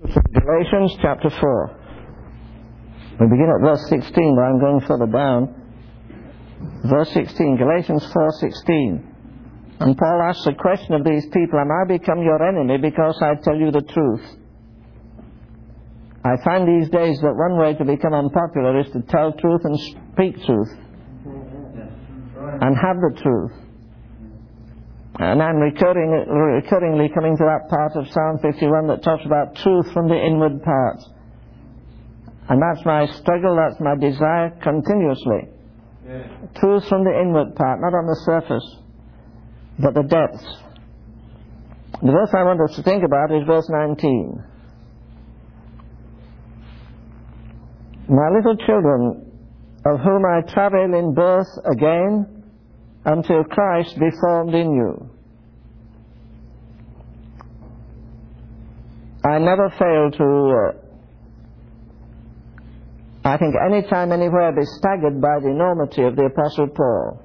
Galatians chapter 4. We begin at verse 16, but I'm going further down. Verse 16, Galatians 4:16. And Paul asks the question of these people, am I become your enemy because I tell you the truth? I find these days that one way to become unpopular is to tell truth and speak truth. And have the truth. And I'm recurringly coming to that part of Psalm 51 that talks about truth from the inward parts. And that's my struggle, that's my desire continuously. Yeah. Truth from the inward part, not on the surface, but the depths. The verse I want us to think about is verse 19. My little children, of whom I travail in birth again, until Christ be formed in you. I never fail to, I think any time, anywhere, be staggered by the enormity of the Apostle Paul.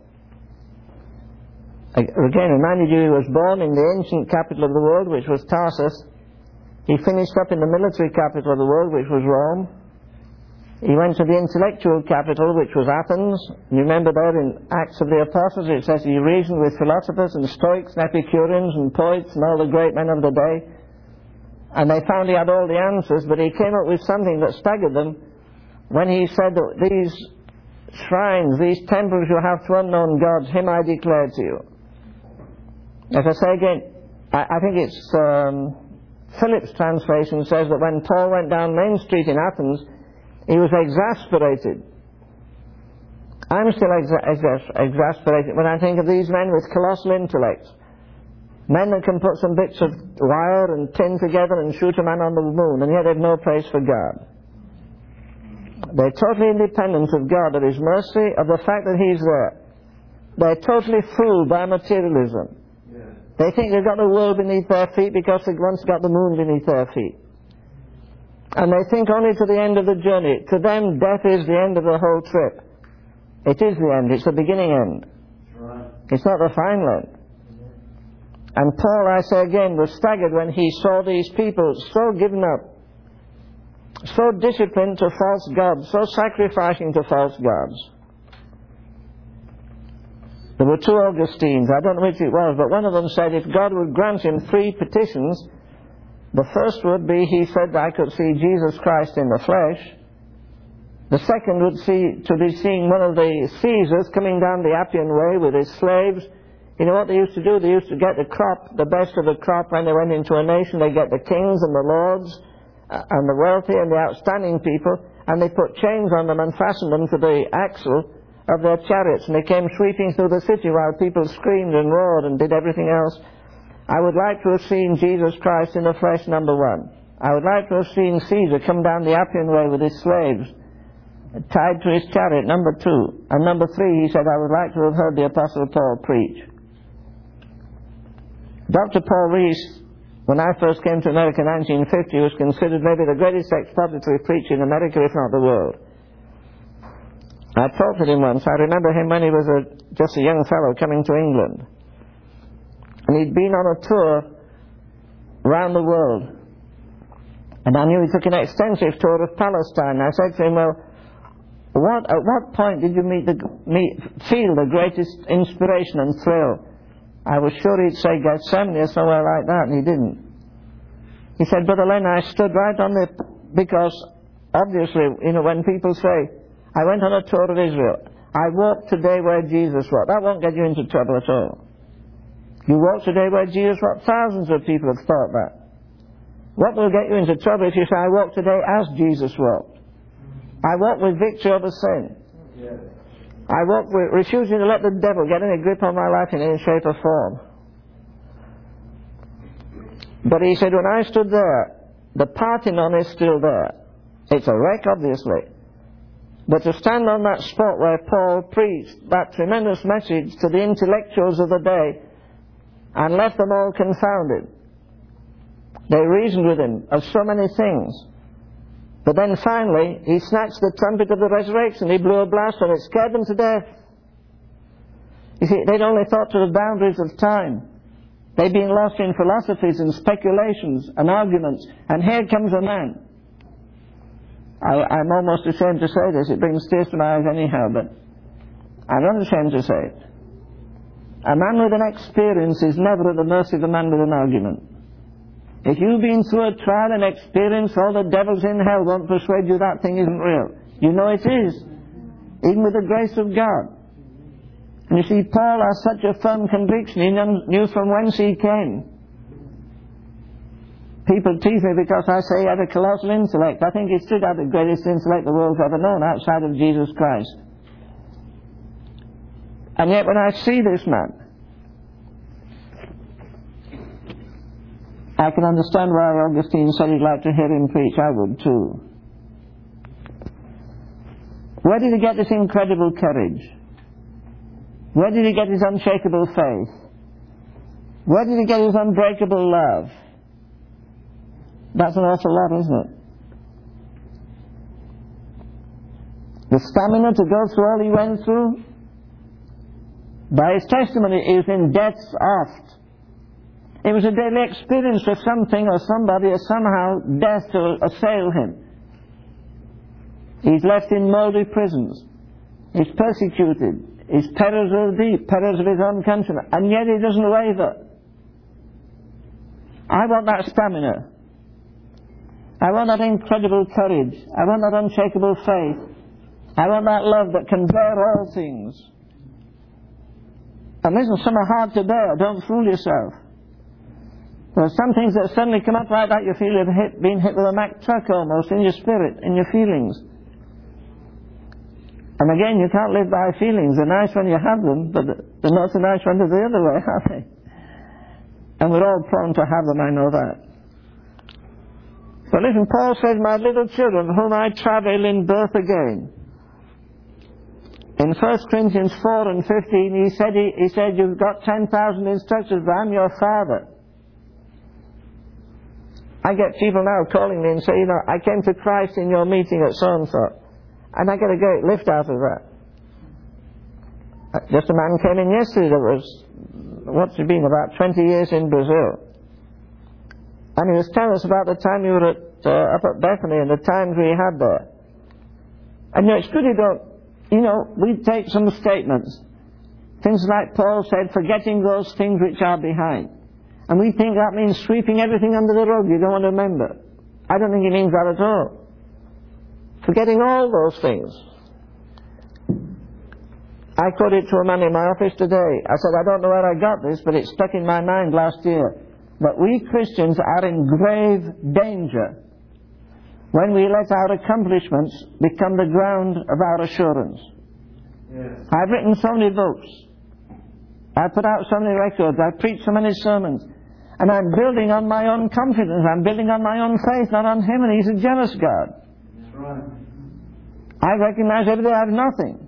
Again, reminded you he was born in the ancient capital of the world, which was Tarsus. He finished up in the military capital of the world, which was Rome. He went to the intellectual capital, which was Athens. You remember there in Acts of the Apostles, it says he reasoned with philosophers and Stoics and Epicureans and poets and all the great men of the day. And they found he had all the answers, but he came up with something that staggered them when he said that these shrines, these temples you have to unknown gods, him I declare to you. As I say again, I think it's Phillips' translation says that when Paul went down Main Street in Athens, he was exasperated. I'm still exasperated when I think of these men with colossal intellects. Men that can put some bits of wire and tin together and shoot a man on the moon, and yet they've no place for God. They're totally independent of God, of His mercy, of the fact that He's there. They're totally fooled by materialism. Yeah. They think they've got the world beneath their feet because they've once got the moon beneath their feet. And they think only to the end of the journey. To them, death is the end of the whole trip. It is the end. It's the beginning end. Right. It's not the final end. And Paul, I say again, was staggered when he saw these people so given up, so disciplined to false gods, so sacrificing to false gods. There were two Augustines, I don't know which it was, but one of them said if God would grant him 3 petitions, the first would be, he said, I could see Jesus Christ in the flesh. The second would be seeing one of the Caesars coming down the Appian Way with his slaves. You know what they used to do? They used to get the crop, the best of the crop when they went into a nation. They get the kings and the lords and the wealthy and the outstanding people, and they put chains on them and fastened them to the axle of their chariots, and they came sweeping through the city while people screamed and roared and did everything else. I would like to have seen Jesus Christ in the flesh, number 1. I would like to have seen Caesar come down the Appian Way with his slaves, tied to his chariot, number 2. And number 3, he said, I would like to have heard the Apostle Paul preach. Dr. Paul Rees, when I first came to America in 1950, was considered maybe the greatest expository preacher in America, if not the world. I talked with him once. I remember him when he was just a young fellow coming to England. And he'd been on a tour around the world. And I knew he took an extensive tour of Palestine. I said to him, well, at what point did you feel the greatest inspiration and thrill? I was sure he'd say Gethsemane or somewhere like that, and he didn't. He said, Brother Len, I stood right on because obviously, you know, when people say, I went on a tour of Israel, I walked today where Jesus walked, that won't get you into trouble at all. You walk today where Jesus walked. Thousands of people have thought that. What will get you into trouble if you say, I walk today as Jesus walked? I walk with victory over sin. Yes. I walk with refusing to let the devil get any grip on my life in any shape or form. But he said, when I stood there, the Parthenon is still there. It's a wreck, obviously. But to stand on that spot where Paul preached that tremendous message to the intellectuals of the day, and left them all confounded. They reasoned with him of so many things. But then finally, he snatched the trumpet of the resurrection. He blew a blast and it scared them to death. You see, they'd only thought to the boundaries of time. They've been lost in philosophies and speculations and arguments. And here comes a man. I'm almost ashamed to say this. It brings tears to my eyes anyhow, but I'm not ashamed to say it. A man with an experience is never at the mercy of a man with an argument. If you've been through a trial and experience, all the devils in hell won't persuade you that thing isn't real. You know it is, even with the grace of God. And you see, Paul has such a firm conviction, he knew from whence he came. People tease me because I say he had a colossal intellect. I think he stood out the greatest intellect the world's ever known outside of Jesus Christ. And yet when I see this man, I can understand why Augustine said he'd like to hear him preach. I would too. Where did he get this incredible courage? Where did he get his unshakable faith? Where did he get his unbreakable love? That's an awful lot, isn't it? The stamina to go through all he went through. By his testimony, he was in death's oft. It was a daily experience of something or somebody or somehow death to assail him. He's left in mouldy prisons. He's persecuted. His perils are deep, perils of his own countrymen, and yet he doesn't waver. I want that stamina. I want that incredible courage. I want that unshakable faith. I want that love that can bear all things. And listen, some are hard to bear. Don't fool yourself. There are some things that suddenly come up like that. You feel you've been hit with a Mack truck almost in your spirit, in your feelings. And again, you can't live by feelings. They're nice when you have them, but they're not so nice when they're the other way, are they? And we're all prone to have them, I know that. But listen, Paul says, my little children, whom I travail in birth again. In 1 Corinthians 4 and 15, he said, you've got 10,000 instructors, but I'm your father. I get people now calling me and say, you know, I came to Christ in your meeting at so-and-so. And I get a great lift out of that. Just a man came in yesterday that was, what's he been, about 20 years in Brazil. And he was telling us about the time you were up at Bethany and the times we had there. And you know, it's good you don't, you know, we take some statements. Things like Paul said, forgetting those things which are behind. And we think that means sweeping everything under the rug you don't want to remember. I don't think he means that at all. Forgetting all those things. I quoted to a man in my office today. I said, I don't know where I got this, but it stuck in my mind last year. But we Christians are in grave danger when we let our accomplishments become the ground of our assurance. Yes. I've written so many books. I've put out so many records. I've preached so many sermons. And I'm building on my own confidence. I'm building on my own faith, not on Him. And He's a jealous God. That's right. I recognize every day I have nothing.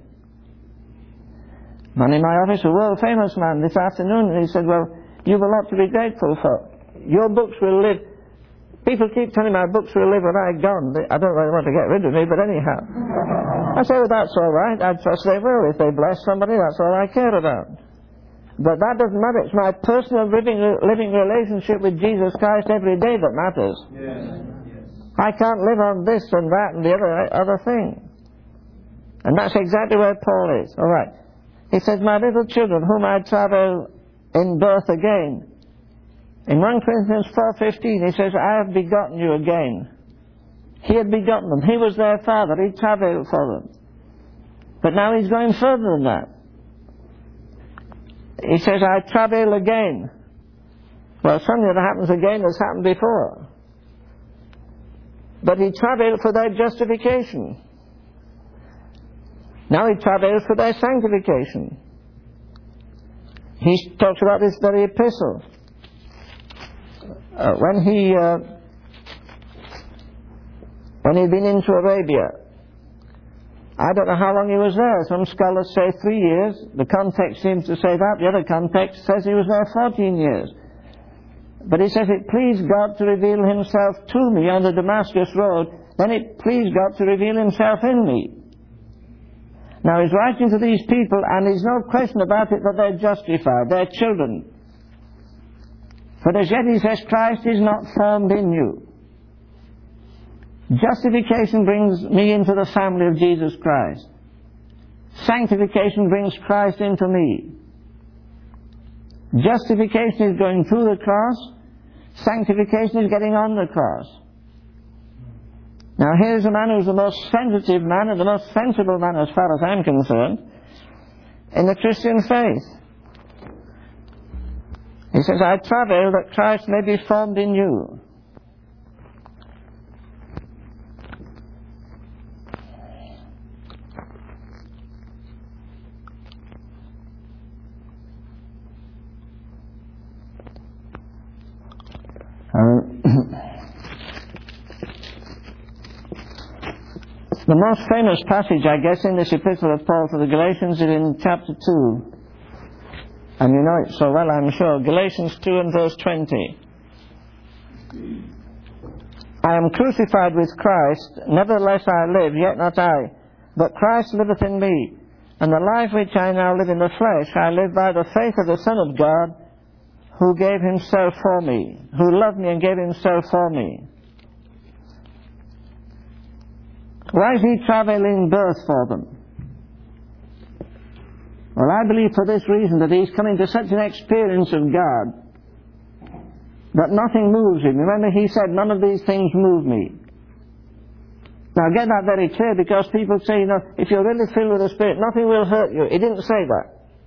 Man in my office, a world famous man, this afternoon, he said, well, you've a lot to be grateful for. Your books will live. People keep telling me my books will live when I'm gone. I don't really want to get rid of me, but anyhow. I say, well, that's all right. I trust they will. If they bless somebody, that's all I care about. But that doesn't matter. It's my personal living relationship with Jesus Christ every day that matters. Yes. I can't live on this and that and the other thing. And that's exactly where Paul is. All right. He says, my little children, whom I travail in birth again. In 1 Corinthians 4:15, he says, I have begotten you again. He had begotten them. He was their father. He travailed for them. But now he's going further than that. He says, I travail again. Well, something that happens again has happened before. But he travailed for their justification. Now he travails for their sanctification. He talks about this very epistle. When he'd been into Arabia, I don't know how long he was there. Some scholars say 3 years. The context seems to say that. The other context says he was there 14 years. But he says, it pleased God to reveal Himself to me on the Damascus road. Then it pleased God to reveal Himself in me. Now he's writing to these people, and there's no question about it that they're justified. They're children. But as yet he says Christ is not formed in you. Justification brings me into the family of Jesus Christ. Sanctification brings Christ into me. Justification is going through the cross. Sanctification is getting on the cross. Now here's a man who's the most sensitive man and the most sensible man, as far as I'm concerned, in the Christian faith. He says, I travail that Christ may be formed in you. The most famous passage, I guess, in this epistle of Paul to the Galatians is in chapter 2. And you know it so well, I'm sure. Galatians 2 and verse 20. I am crucified with Christ, nevertheless I live, yet not I, but Christ liveth in me. And the life which I now live in the flesh, I live by the faith of the Son of God, who gave himself for me, who loved me and gave himself for me. Why is he travelling birth for them? Well, I believe for this reason, that he's coming to such an experience of God that nothing moves him. Remember, he said, none of these things move me. Now get that very clear, because people say, you know, if you're really filled with the Spirit, nothing will hurt you. He didn't say that.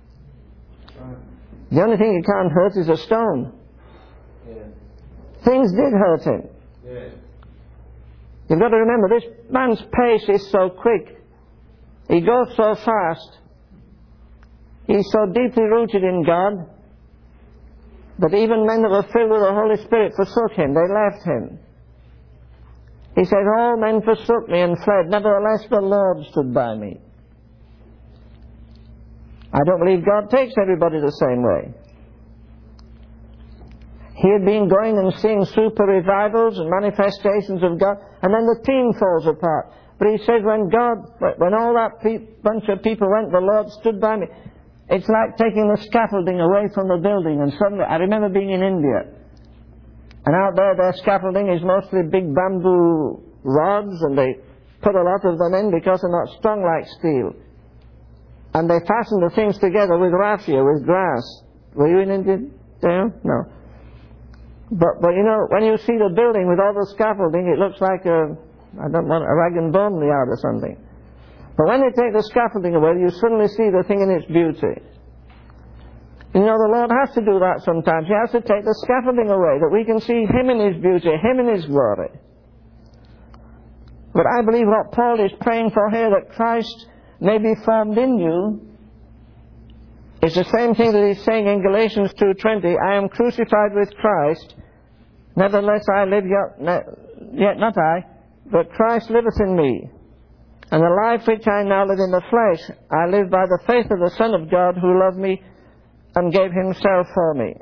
The only thing you can't hurt is a stone. Yeah. Things did hurt him. Yeah. You've got to remember, this man's pace is so quick. He goes so fast. He's so deeply rooted in God that even men that were filled with the Holy Spirit forsook him. They left him. He said, all men forsook me and fled. Nevertheless, the Lord stood by me. I don't believe God takes everybody the same way. He had been going and seeing super revivals and manifestations of God, and then the team falls apart. But he says, when all that bunch of people went, the Lord stood by me. It's like taking the scaffolding away from the building, and suddenly, I remember being in India, and out there their scaffolding is mostly big bamboo rods, and they put a lot of them in because they're not strong like steel. And they fasten the things together with raffia, with grass. Were you in India? No. But you know, when you see the building with all the scaffolding, it looks like a rag and bone yard or something. But when they take the scaffolding away, you suddenly see the thing in its beauty. You know, the Lord has to do that sometimes. He has to take the scaffolding away, that we can see Him in His beauty, Him in His glory. But I believe what Paul is praying for here, that Christ may be formed in you, is the same thing that he's saying in Galatians 2:20, I am crucified with Christ, nevertheless I live, yet not I, but Christ liveth in me. And the life which I now live in the flesh, I live by the faith of the Son of God, who loved me and gave himself for me.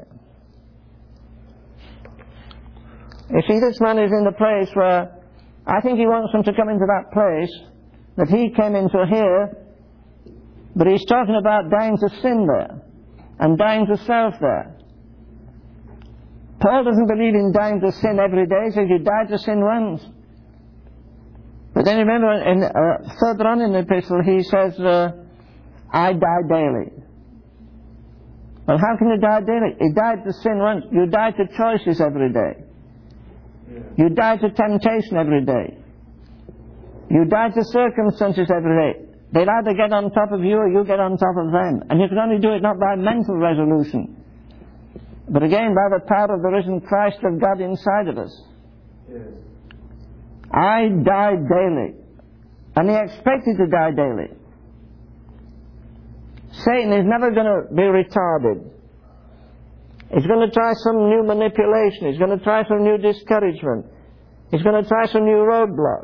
You see, this man is in the place where I think he wants them to come into that place that he came into here, but he's talking about dying to sin there and dying to self there. Paul doesn't believe in dying to sin every day. He says you die to sin once. But then remember, further on in the epistle, he says, I die daily. Well, how can you die daily? You died to sin once. You die to choices every day. You die to temptation every day. You die to circumstances every day. They'll either get on top of you or you get on top of them. And you can only do it not by mental resolution, but again by the power of the risen Christ of God inside of us. Yes. I die daily. And he expected to die daily. Satan is never going to be retarded. He's going to try some new manipulation. He's going to try some new discouragement. He's going to try some new roadblock.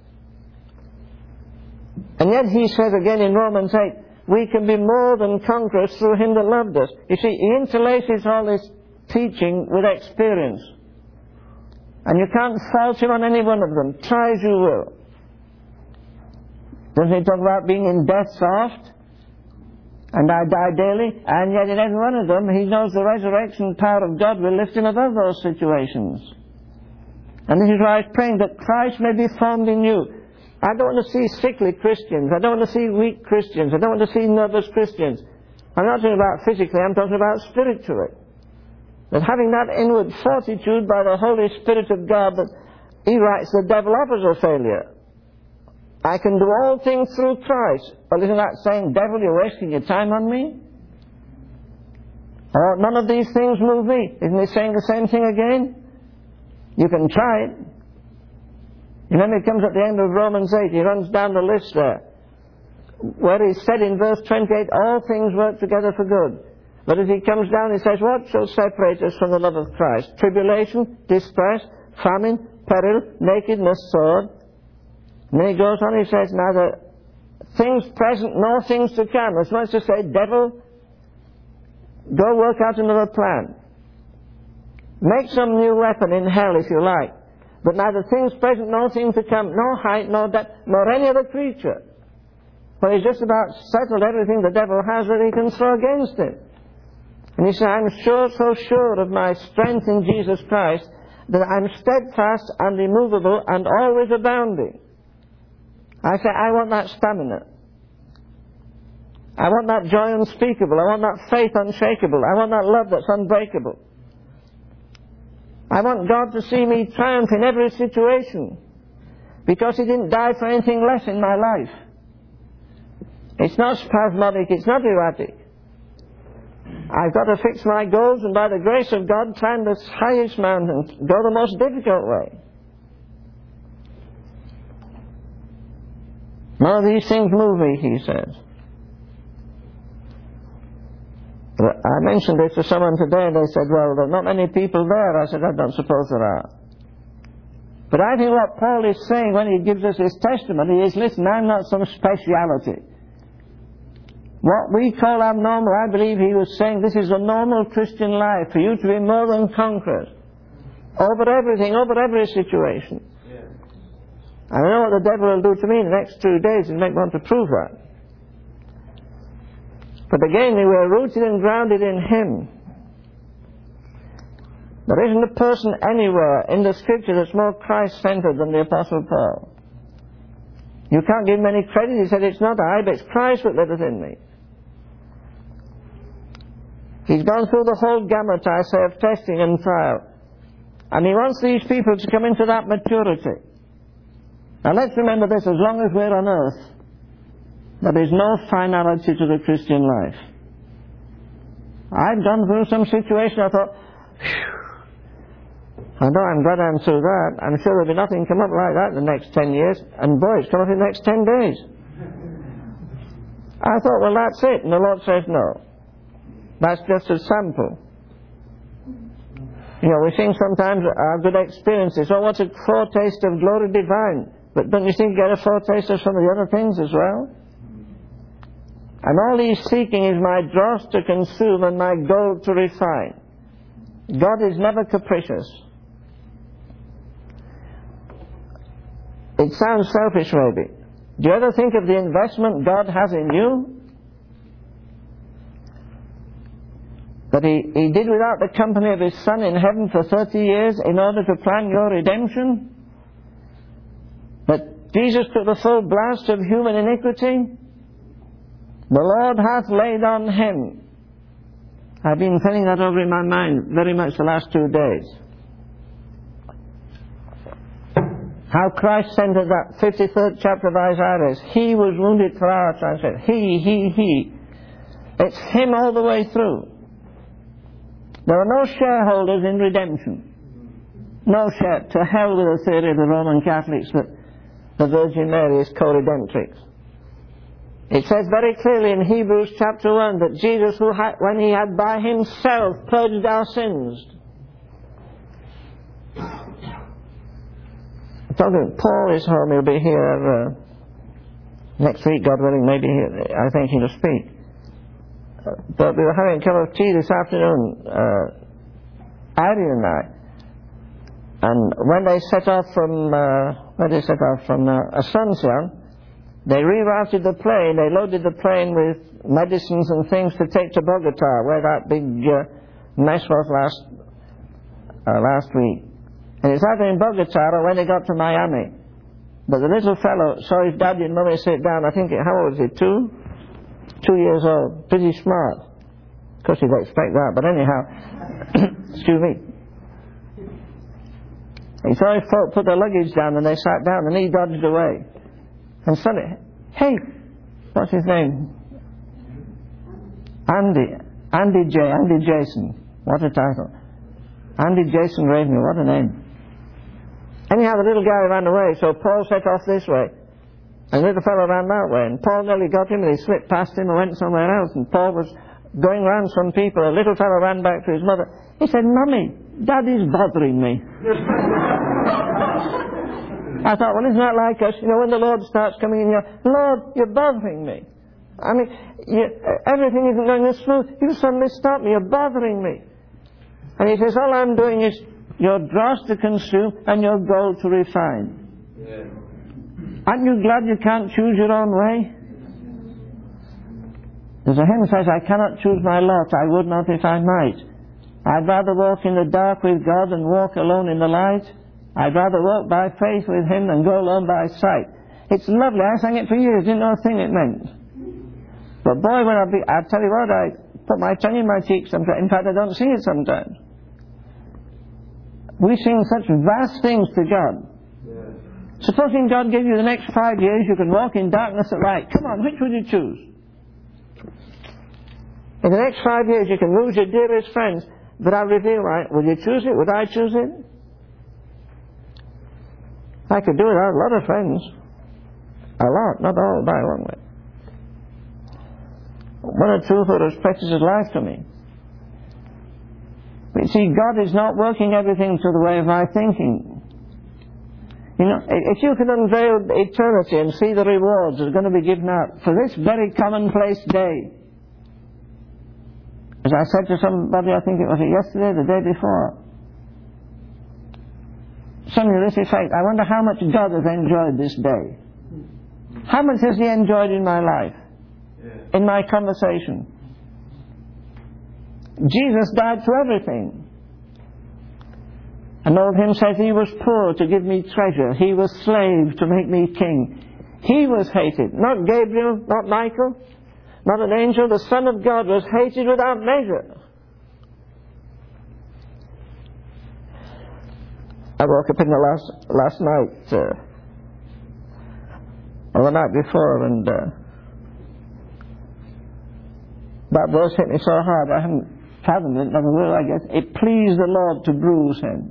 And yet he says again in Romans 8, we can be more than conquerors through him that loved us. You see, he interlaces all this teaching with experience. And you can't fault him on any one of them, try as you will. Doesn't he talk about being in death's oft? And I die daily, and yet in every one of them, he knows the resurrection power of God will lift him above those situations. And this is why he's praying that Christ may be formed in you. I don't want to see sickly Christians. I don't want to see weak Christians. I don't want to see nervous Christians. I'm not talking about physically, I'm talking about spiritually. That having that inward fortitude by the Holy Spirit of God, that he writes the devil offers a failure. I can do all things through Christ. Well, isn't that saying, devil, you're wasting your time on me? Or none of these things move me. Isn't he saying the same thing again? You can try it. And then he comes at the end of Romans 8, he runs down the list there, where he said in verse 28, all things work together for good. But as he comes down, he says, what shall separate us from the love of Christ? Tribulation, distress, famine, peril, nakedness, sword. And then he goes on, he says, neither things present nor things to come. As much as to say, devil, go work out another plan. Make some new weapon in hell if you like. But neither things present nor things to come, nor height, nor depth, nor any other creature. For he's just about settled everything the devil has that he can throw against it. And he said, I'm sure, so sure of my strength in Jesus Christ, that I'm steadfast and immovable and always abounding. I say, I want that stamina. I want that joy unspeakable. I want that faith unshakable. I want that love that's unbreakable. I want God to see me triumph in every situation, because he didn't die for anything less in my life. It's not spasmodic, it's not erratic. I've got to fix my goals, and by the grace of God climb the highest mountains, go the most difficult way. None of these things move me, he says. I mentioned this to someone today, and they said, well, there are not many people there. I said, I don't suppose there are. But I think what Paul is saying when he gives us his testimony is, listen, I'm not some speciality. What we call abnormal, I believe he was saying, this is a normal Christian life, for you to be more than conquerors. Over everything, over every situation. Yeah. I know what the devil will do to me in the next 2 days, and make want to prove that. But again, we were rooted and grounded in him. There isn't a person anywhere in the Scripture that's more Christ-centered than the Apostle Paul. You can't give him any credit. He said, it's not I, but it's Christ that liveth in me. He's gone through the whole gamut, I say, of testing and trial. And he wants these people to come into that maturity. Now let's remember this, as long as we're on earth, there is no finality to the Christian life. I've gone through some situation, I thought, I know, I'm glad I'm through that. I'm sure there'll be nothing come up like that in the next 10 years. And boy, it's come up in the next 10 days. I thought, well, that's it. And the Lord says, no. That's just a sample. You know, we think sometimes our good experiences, oh, what's a foretaste of glory divine. But don't you think you get a foretaste of some of the other things as well? And all he's seeking is my dross to consume and my gold to refine. God is never capricious. It sounds selfish maybe. Do you ever think of the investment God has in you? That he did without the company of his Son in heaven for 30 years in order to plan your redemption? That Jesus took the full blast of human iniquity? The Lord hath laid on him. I've been turning that over in my mind very much the last 2 days. How Christ centered that 53rd chapter of Isaiah is, he was wounded for our transgression. He. It's him all the way through. There are no shareholders in redemption. No share. To hell with the theory of the Roman Catholics that the Virgin Mary is co-redemptrix. It says very clearly in Hebrews chapter 1 that Jesus, when he had by himself purged our sins. Paul is home, he'll be here next week, God willing, maybe I think he'll speak. But we were having a cup of tea this afternoon, Ari and I. And when they set off from, Asuncion, They rerouted the plane, they loaded the plane with medicines and things to take to Bogota, where that big mess was last week. And it's either in Bogota or when they got to Miami. But the little fellow saw his daddy and mummy sit down. I think, how old was he? 2 years old. Pretty smart. Of course you'd expect that, but anyhow, excuse me. He saw his folk put their luggage down and they sat down and he dodged away. And suddenly, hey, what's his name? Andy Jason. What a title. Andy Jason Ravenel, what a name. Anyhow, the little guy ran away, so Paul set off this way. And the little fellow ran that way. And Paul nearly got him, and he slipped past him and went somewhere else. And Paul was going round some people. A little fellow ran back to his mother. He said, Mummy, Daddy's bothering me. I thought, well, isn't that like us? You know, when the Lord starts coming in, you go, Lord, you're bothering me. I mean, everything isn't going as smooth. You suddenly stop me. You're bothering me. And he says, all I'm doing is your dross to consume and your gold to refine. Yeah. Aren't you glad you can't choose your own way? There's a hymn that says, I cannot choose my lot, I would not if I might. I'd rather walk in the dark with God than walk alone in the light. I'd rather walk by faith with Him than go alone by sight. It's lovely. I sang it for years, didn't know a thing it meant. But boy, when I tell you what, I put my tongue in my cheek sometimes. In fact, I don't sing it sometimes. We sing such vast things to God. Yeah. Supposing God gave you the next 5 years, you can walk in darkness at light. Come on, which would you choose? In the next 5 years, you can lose your dearest friends, but I'll reveal right. Would you choose it? Would I choose it? I could do it. I have a lot of friends. A lot, not all by one way. One or two who are as precious as life to me. But see, God is not working everything to the way of my thinking. You know, if you can unveil eternity and see the rewards that are going to be given out for this very commonplace day. As I said to somebody, I think it was yesterday, the day before. Something to this effect, I wonder how much God has enjoyed this day. How much has He enjoyed in my life? In my conversation? Jesus died for everything. An old hymn says, He was poor to give me treasure. He was slave to make me king. He was hated. Not Gabriel, not Michael, not an angel. The Son of God was hated without measure. I woke up in the last night, or the night before, and that verse hit me so hard I haven't fathomed it, never will, I guess. It pleased the Lord to bruise Him.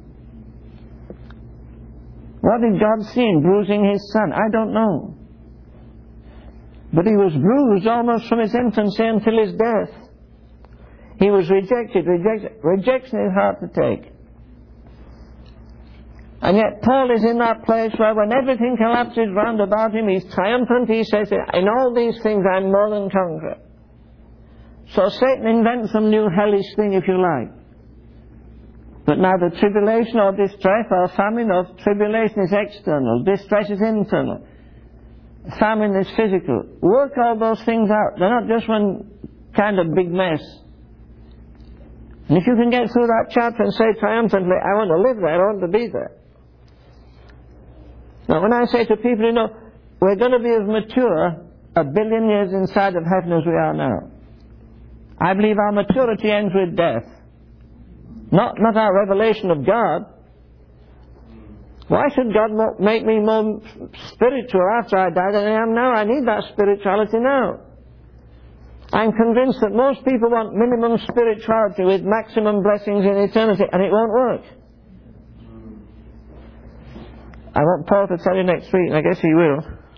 What did God see in bruising His Son? I don't know. But He was bruised almost from His infancy until His death. He was rejected. Rejection is hard to take. And yet Paul is in that place where when everything collapses round about him, he's triumphant. He says, in all these things I'm more than conqueror. So Satan invents some new hellish thing, if you like. But neither tribulation or distress or famine or tribulation is external. Distress is internal. Famine is physical. Work all those things out. They're not just one kind of big mess. And if you can get through that chapter and say triumphantly, I want to live there, I want to be there. Now when I say to people, you know, we're going to be as mature 1 billion years inside of heaven as we are now. I believe our maturity ends with death. Not our revelation of God. Why should God make me more spiritual after I die than I am now? I need that spirituality now. I'm convinced that most people want minimum spirituality with maximum blessings in eternity, and it won't work. I want Paul to tell you next week, and I guess he will.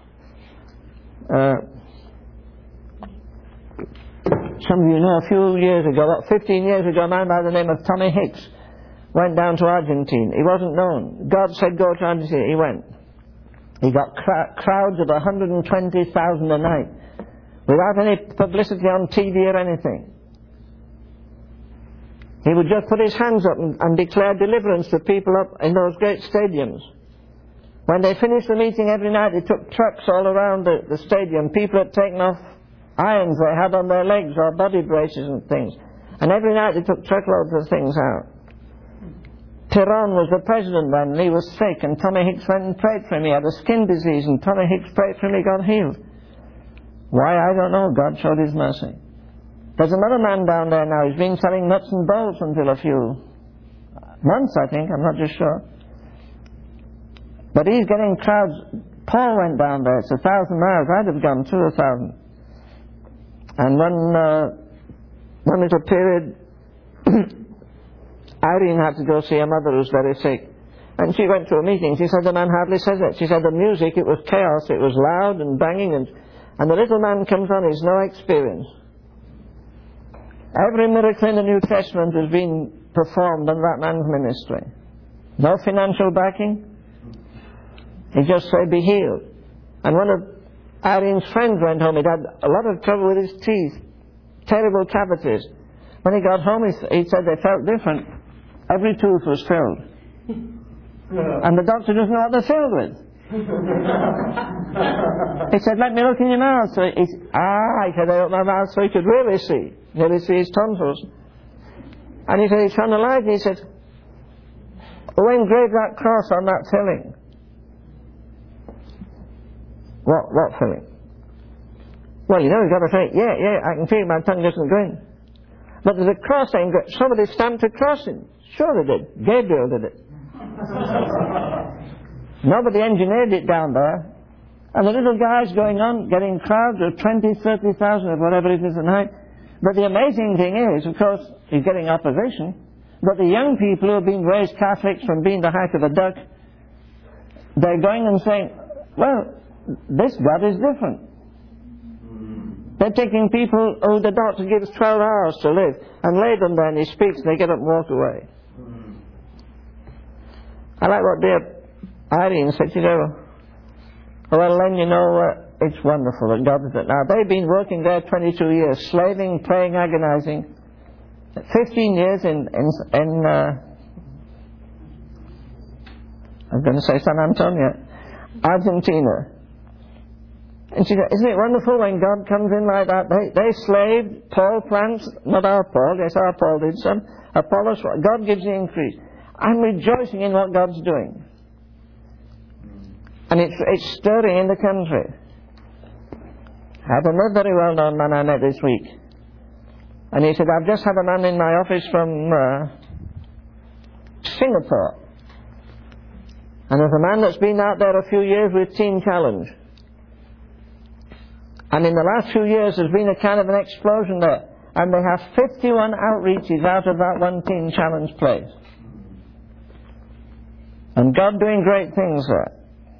Some of you know a few years ago, about 15 years ago, a man by the name of Tommy Hicks went down to Argentina. He wasn't known. God said go to Argentina. He went. He got crowds of 120,000 a night without any publicity on TV or anything. He would just put his hands up and declare deliverance to people up in those great stadiums. When they finished the meeting every night, they took trucks all around the stadium. People had taken off irons they had on their legs or body braces and things. And every night they took truckloads of things out. Tyrone was the president then, and he was sick, and Tommy Hicks went and prayed for him. He had a skin disease, and Tommy Hicks prayed for him, he got healed. Why, I don't know. God showed his mercy. There's another man down there now. He's been selling nuts and bolts until a few months, I think. I'm not just sure. But he's getting crowds. Paul went down there. It's 1,000 miles. I'd have gone to 1,000. And one little period, Irene had to go see her mother who's very sick. And she went to a meeting. She said the man hardly says it. She said the music, it was chaos. It was loud and banging. And the little man comes on. He's no experience. Every miracle in the New Testament has been performed in that man's ministry. No financial backing. He just said, be healed. And one of Irene's friends went home. He'd had a lot of trouble with his teeth. Terrible cavities. When he got home, he said they felt different. Every tooth was filled. And the doctor doesn't know what they're filled with. He said, let me look in your mouth. So he said, I opened my mouth so he could really see. Nearly see his tonsils. And he said, he turned the light and he said, who engraved that cross on that filling? What filling? Well, you know, you've got to say, yeah, I can feel my tongue doesn't go in. But there's a cross engraved. Somebody stamped a cross in. Sure they did. Gabriel did it. Nobody engineered it down there. And the little guy's going on, getting crowds of 20, 30,000 or whatever it is a night. But the amazing thing is, of course, he's getting opposition. But the young people who have been raised Catholics from being the height of a duck, they're going and saying, well, this God is different. They're taking people who the doctor gives 12 hours to live and lay them there and he speaks and they get up and walk away. I like what dear Irene said. She said, well, then, you know, it's wonderful that God did it. Now, they've been working there 22 years, slaving, praying, agonizing. 15 years in I'm going to say San Antonio, Argentina. And she said, isn't it wonderful when God comes in like that? They slaved, Paul plants, not our Paul, yes, our Paul did some, Apollos, God gives the increase. I'm rejoicing in what God's doing. And it's stirring in the country. I had another very well-known man I met this week. And he said, I've just had a man in my office from Singapore. And there's a man that's been out there a few years with Teen Challenge. And in the last few years there's been a kind of an explosion there. And they have 51 outreaches out of that one Teen Challenge place. And God doing great things there.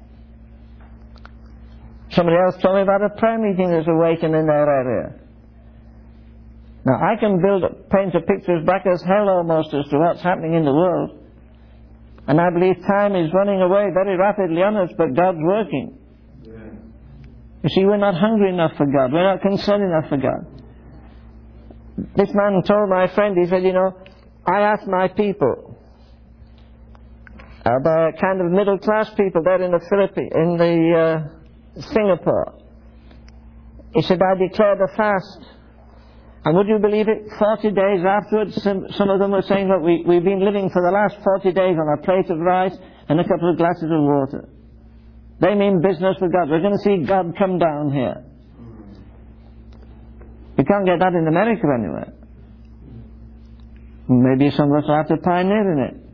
Somebody else told me about a prayer meeting that's awakened in their area. Now I can paint a picture as black as hell almost as to what's happening in the world. And I believe time is running away very rapidly on us, but God's working. Yeah. You see, we're not hungry enough for God. We're not concerned enough for God. This man told my friend, he said, you know, I asked my people, the kind of middle class people there in the Philippines, Singapore. He said, I declared a fast. And would you believe it? 40 days afterwards, some of them were saying, look, we've been living for the last 40 days on a plate of rice and a couple of glasses of water. They mean business with God. We're going to see God come down here. You can't get that in America anywhere. Maybe some of us will have to pioneer in it.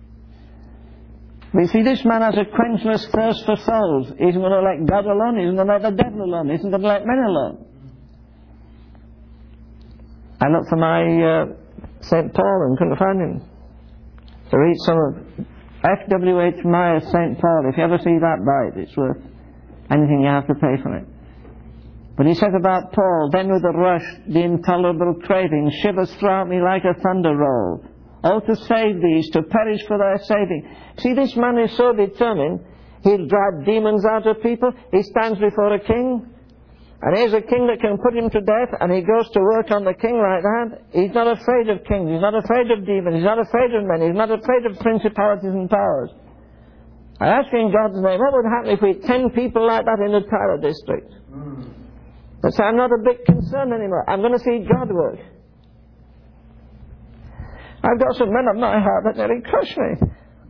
We see this man has a quenchless thirst for souls. He isn't going to let God alone. He isn't going to let the devil alone. He isn't going to let men alone. I looked for my St. Paul and couldn't find him. To read some of F.W.H. Myers' St. Paul. If you ever see that, buy it. It's worth anything you have to pay for it. But he says about Paul, then with a rush, the intolerable craving, shivers throughout me like a thunder roll. Oh, to save these, to perish for their saving. See, this man is so determined, he'll drive demons out of people. He stands before a king, and here's a king that can put him to death, and he goes to work on the king like that. He's not afraid of kings, he's not afraid of demons, he's not afraid of men, he's not afraid of principalities and powers. I ask you in God's name, what would happen if we had 10 people like that in the Tyler district? That say, I'm not a bit concerned anymore. I'm going to see God work. I've got some men of my heart that nearly crush me.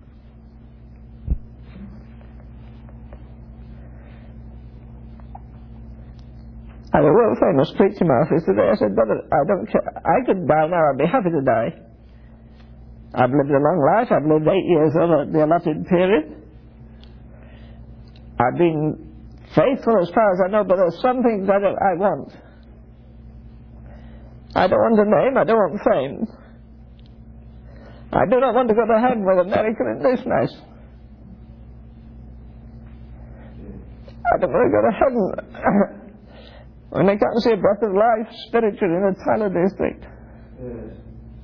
I had a world famous preacher in my office today. I said, brother, I don't care. I could die now. I'd be happy to die. I've lived a long life. I've lived 8 years over the allotted period. I've been faithful as far as I know, but there's some things I want. I don't want a name. I don't want fame. I do not want to go to heaven with America in this mess. I don't want to go to heaven when I can't see a breath of life spiritually in the Tyler district. Yes.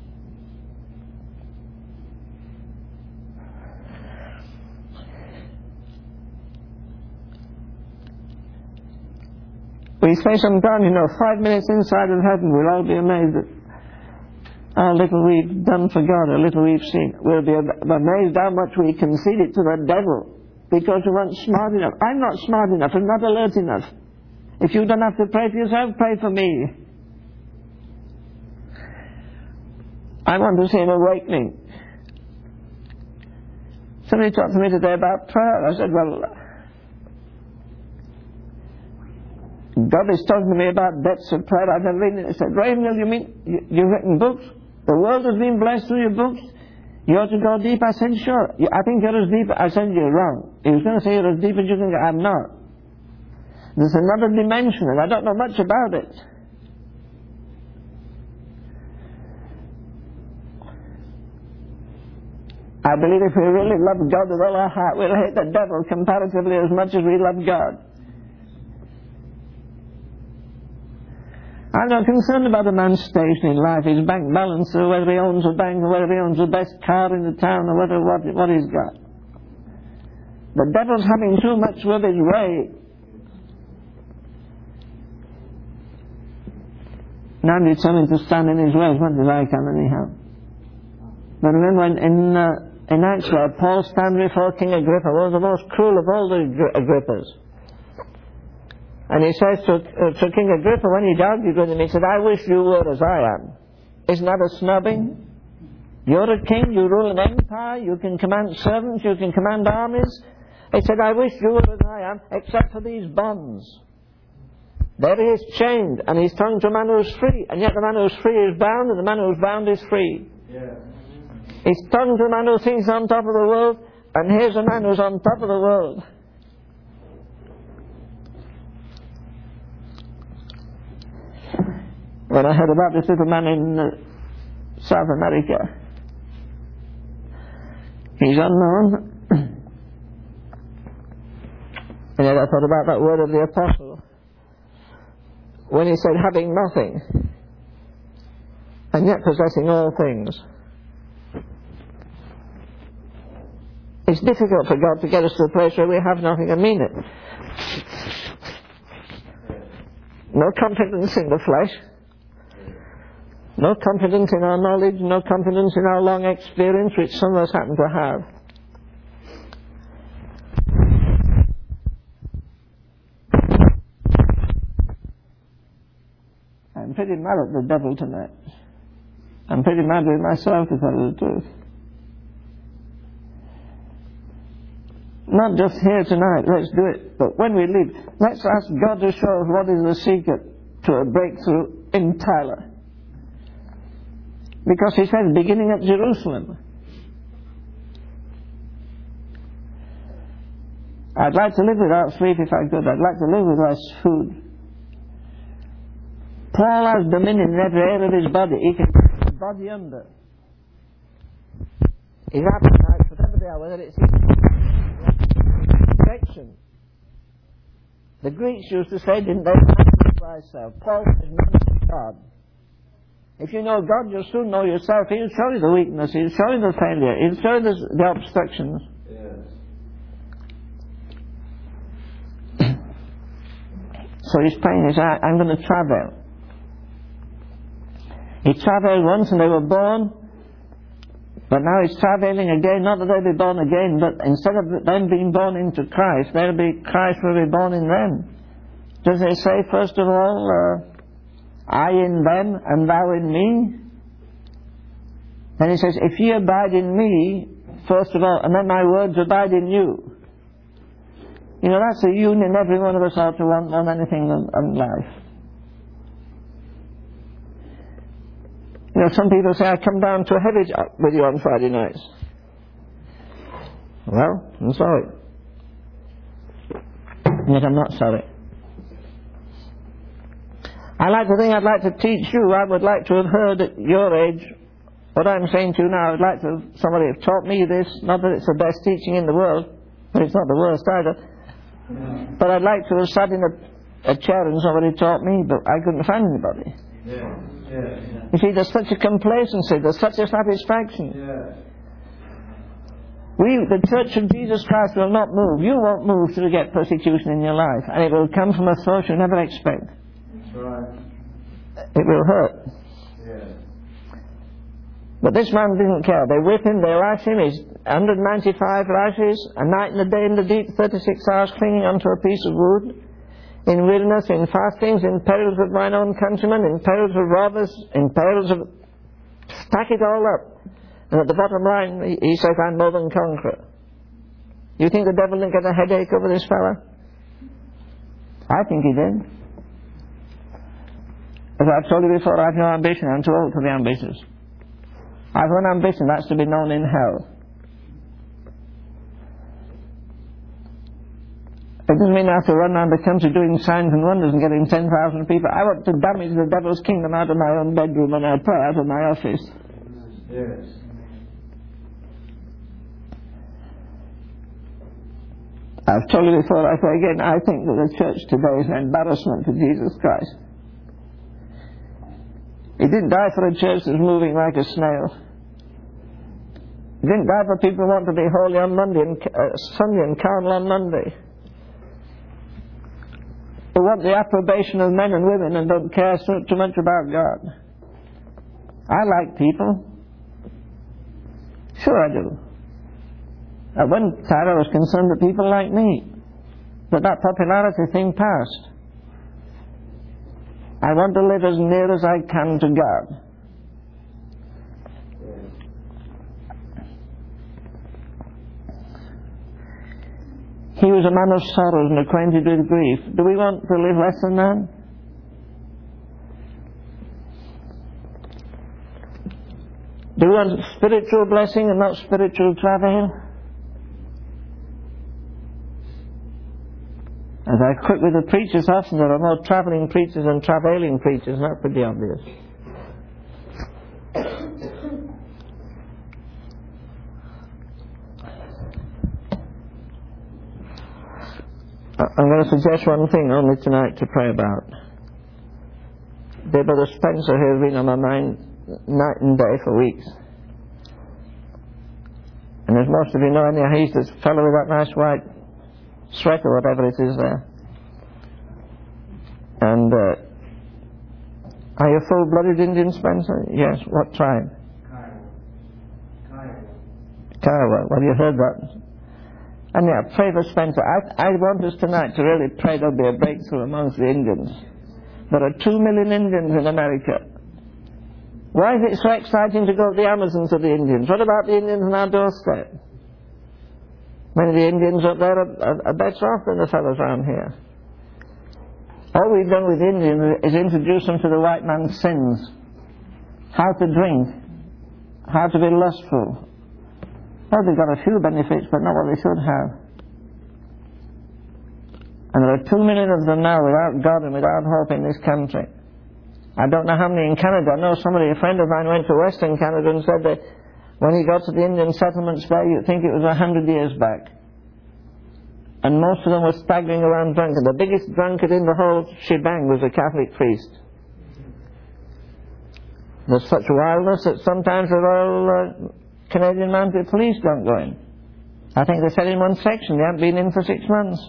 We say sometimes, 5 minutes inside of heaven, we'll all be amazed at how little we've done for God, how little we've seen. We'll be amazed how much we concede it to the devil because we weren't smart enough. I'm not smart enough. I'm not alert enough. If you don't have to pray for yourself, pray for me. I want to see an awakening. Somebody talked to me today about prayer. I said, well, God is talking to me about depths of prayer. I've been reading it. I said, Ravenel, you mean you've written books? The world has been blessed through your books. You ought to go deep. I said, sure. I think you're as deep. I said, you're wrong. He was going to say you're as deep as you can go. I'm not. There's another dimension, and I don't know much about it. I believe if we really love God with all our heart, we'll hate the devil comparatively as much as we love God. I'm not concerned about a man's station in life, his bank balance, or whether he owns a bank, or whether he owns the best car in the town, or what he's got. The devil's having too much with his way. Now I'm determined to stand in his way as much as I can anyhow. But remember in Acts where Paul stands before King Agrippa, one of the most cruel of all the Agrippas. And he says to King Agrippa, when he'd argued with him, he said, I wish you were as I am. Isn't that a snubbing? You're a king, you rule an empire, you can command servants, you can command armies. He said, I wish you were as I am, except for these bonds. There he is chained, and he's talking to a man who's free, and yet the man who's free is bound, and the man who's bound is free. Yeah. He's talking to a man who thinks on top of the world, and here's a man who's on top of the world. When I heard about this little man in South America, he's unknown, and yet I thought about that word of the apostle, when he said having nothing, and yet possessing all things. It's difficult for God to get us to the place where we have nothing and mean it. No confidence in the flesh, no confidence in our knowledge, no confidence in our long experience, which some of us happen to have. I'm pretty mad at the devil tonight. I'm pretty mad with myself, to tell you the truth. Not just here tonight, let's do it, but when we leave, let's ask God to show us what is the secret to a breakthrough in Tyler. Because he says, beginning at Jerusalem. I'd like to live without sleep if I could. I'd like to live with less food. Paul has dominion in every area of his body. He can put the body under. His appetite, whatever they are, whether it's direction. The Greeks used to say, didn't they, man thyself. Paul says, man God. If you know God, you'll soon know yourself. He'll show you the weakness, he'll show you the failure, he'll show you the obstructions. Yes. So he's praying, he says, I'm going to travel. He travelled once and they were born But now he's travailing again, not that they'll be born again, but instead of them being born into Christ, Christ will be born in them. Does he say, first of all, I in them and thou in me? Then he says, if ye abide in me, first of all, and then my words abide in you. You know, that's a union every one of us ought to want on anything in life. You know, some people say, I come down to a heavy with you on Friday nights. Well, I'm sorry. Yet I'm not sorry. I like to think I'd like to teach you. I would like to have heard at your age what I'm saying to you now. I'd like to have somebody have taught me this. Not that it's the best teaching in the world, but it's not the worst either. But I'd like to have sat in a chair and somebody taught me, but I couldn't find anybody. You see, there's such a complacency, there's such a satisfaction. The Church of Jesus Christ will not move. You won't move till you get persecution in your life, and it will come from a source you never expect. That's right. It will hurt. But this man didn't care. They whip him, they lash him, he's 195 lashes, a night and a day in the deep, 36 hours clinging onto a piece of wood. In wilderness, in fastings, in perils of mine own countrymen, in perils of robbers, in perils of... Stack it all up. And at the bottom line, he says, I'm more than conqueror. You think the devil didn't get a headache over this fella? I think he did. As I've told you before, I've no ambition. I'm too old to be ambitious. I've one ambition, that's to be known in hell. It doesn't mean I have to run around the country doing signs and wonders and getting 10,000 people. I want to damage the devil's kingdom out of my own bedroom and I pray out of my office. Yes. I've told you before, I say again, I think that the church today is an embarrassment to Jesus Christ. He didn't die for a church that's moving like a snail. He didn't die for people who want to be holy on Monday and Sunday and carnal on Monday. Who want the approbation of men and women and don't care too much about God. I like people. Sure I do. At one time I was concerned that people like me. But that popularity thing passed. I want to live as near as I can to God. He was a man of sorrows and acquainted with grief. Do we want to live less than that? Do we want spiritual blessing and not spiritual travail? As I quit with the preachers, often there are more travelling preachers than travailing preachers, and that's pretty obvious. I'm going to suggest one thing only tonight to pray about. Dear Brother Spencer here has been on my mind night and day for weeks. And as most of you know, anyhow, he's the fellow with that nice white sweater, whatever it is there. And are you full-blooded Indian, Spencer? Yes. What tribe? Kiowa. Well, you heard that. And yeah, pray for Spencer. I want us tonight to really pray there'll be a breakthrough amongst the Indians. There are 2 million Indians in America. Why is it so exciting to go to the Amazons of the Indians? What about the Indians on our doorstep? Many of the Indians up there are better off than the fellows around here. All we've done with Indians is introduce them to the white man's sins. How to drink. How to be lustful. Well, they've got a few benefits, but not what they should have. And there are 2 million of them now without God and without hope in this country. I don't know how many in Canada. I know somebody, a friend of mine, went to Western Canada and said that when he got to the Indian settlements there, you'd think it was 100 years back. And most of them were staggering around drunk. And the biggest drunkard in the whole shebang was a Catholic priest. There's such wildness that sometimes the Royal Canadian Mounted Police don't go in. I think they said in one section they haven't been in for 6 months.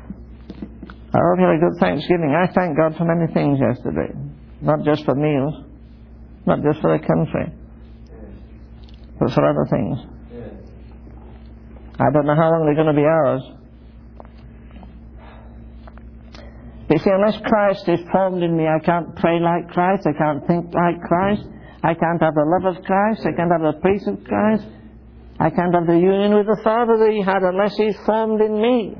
I hope you had a good Thanksgiving. I thank God for many things yesterday, not just for meals. not just for the country, but for other things. I don't know how long they're going to be ours. But you see, unless Christ is formed in me, I can't pray like Christ, I can't think like Christ, I can't have the love of Christ, I can't have the peace of Christ, I can't have the union with the Father that He had unless He's formed in me.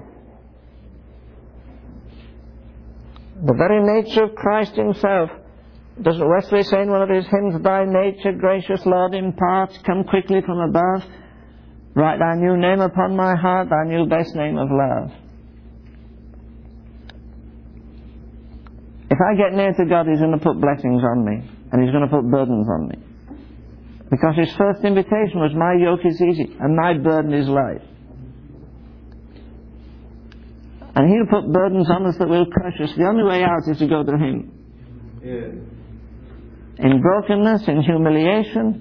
The very nature of Christ Himself. Doesn't Wesley say in one of his hymns, Thy nature, gracious Lord, impart, come quickly from above, write Thy new name upon my heart, Thy new best name of love. If I get near to God, He's going to put blessings on me, and He's going to put burdens on me. Because His first invitation was, my yoke is easy, and my burden is light. And He'll put burdens on us that will crush us. The only way out is to go to Him. In brokenness, in humiliation.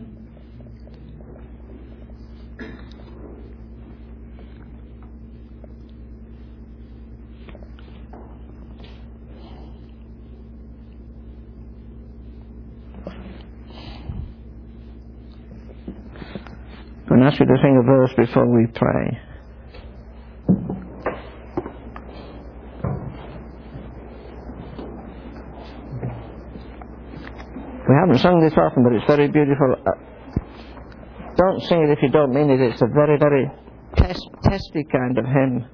I'm going to ask you to sing a verse before we pray. We haven't sung this often, but it's very beautiful. Don't sing it if you don't mean it. It's a very, very testy kind of hymn.